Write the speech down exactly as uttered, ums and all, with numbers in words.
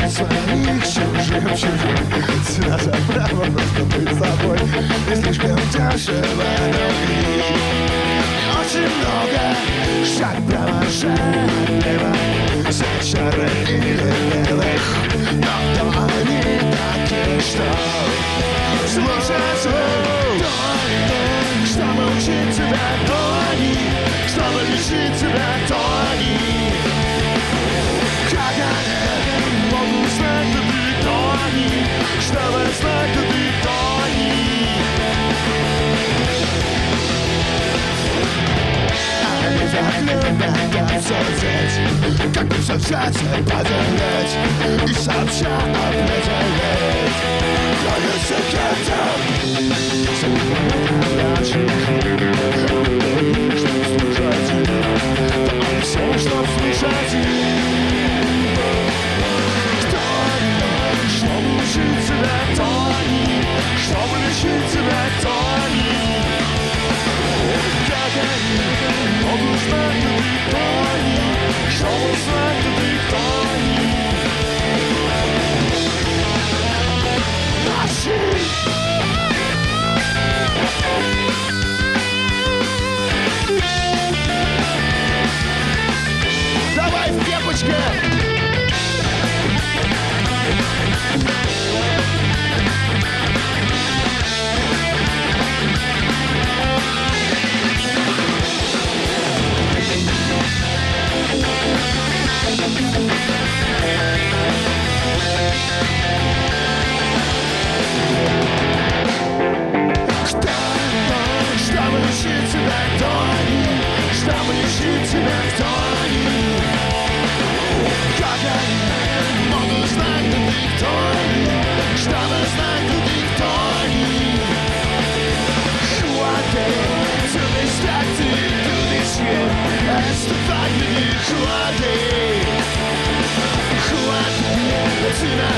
своих чужим, чужим. Сюда же право просто быть собой. И слишком дешево любви. Очень много шаг право, шаг лево. За черных или белых. Но кто они такие, что слушать кто они, чтобы учить тебя, кто они, чтобы лечить тебя, кто они. Как они могут знать, что ты кто они, чтобы знать, что ты кто они. Они так любят обсудить, как бы все взять и поделить, и сообща определить. Кроме секретов, чтобы слушать, да все, чтоб слушать. Кто они, чтобы учить себя, кто они, чтобы лечить себя, кто они. Как они могут знать, что ты кто они, чтобы знать, что ты кто они. Наши! Давай в кепочке! Чтобы лечить тебя, кто они, чтобы лечить тебя, кто они. Как они могут знать, что ты кто они, чтобы знать, что ты кто они. Хватай, to distracted, to this year, as the fact that you хватай, хватай,